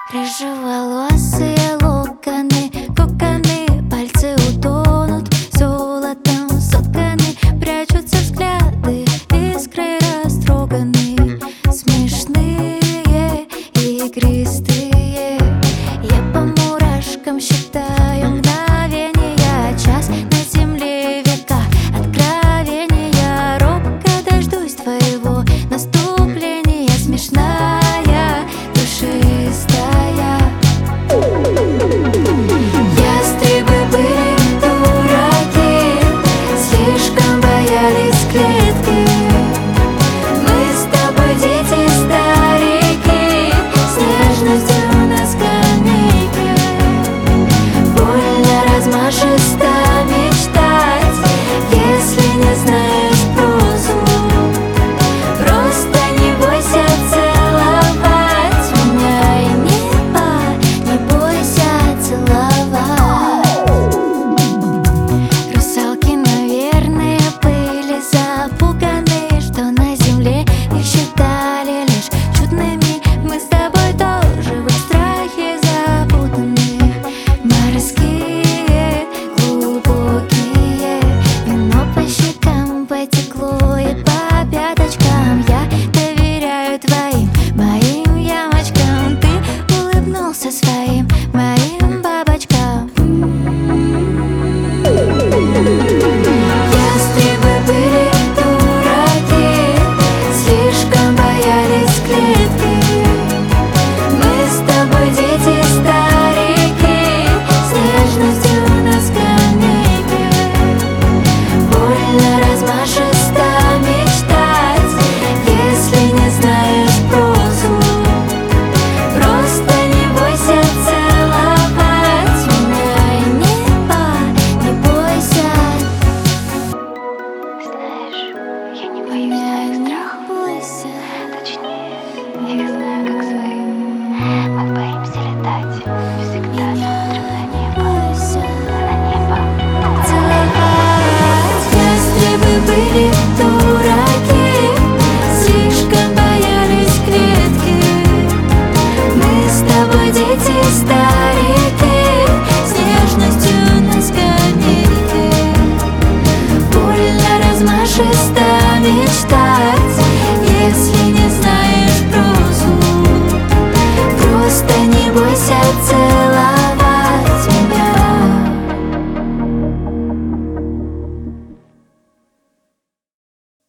Рыжеволосые локоны, коконы, пальцы утонут золотом сотканы, прячутся взгляды, искры растроганные, смешные и игристые. Я по мурашкам считаю мгновения, час на земле века откровения. Робко дождусь твоего наступления, смешная, душистая. Ястребы были дураки, слишком боялись клетки. Мы с тобой дети старики, с нежностью на скамейке. Больно размашисто мечтать, если не знаешь прозу. Просто не бойся целовать меня, и небо не бойся целовать. Русалки, наверное, были запуганы, что на земле их считали лишь чудными. Мы с тобой тоже в их страхе запутаны. Морские, глубокие, вино по щекам потекло и по пяточкам. Я доверяю твоим моим ямочкам. Ты улыбнулся своим моим бабочкам. Ястребы были дураки, слишком боялись клетки. Мы с тобой дети старики, с нежностью на скамейке. Больно размашисто мечтать, если не знаешь прозу. Просто не бойся целовать меня, и небо не бойся. Знаешь, я не боюсь твоих страхов. Бойся. Точнее, я их